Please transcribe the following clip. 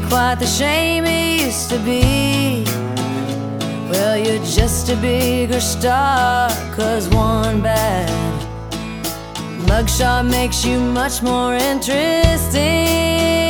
quite the shame it used to be. Well, you're just a bigger star, 'cause one bad mugshot makes you much more interesting.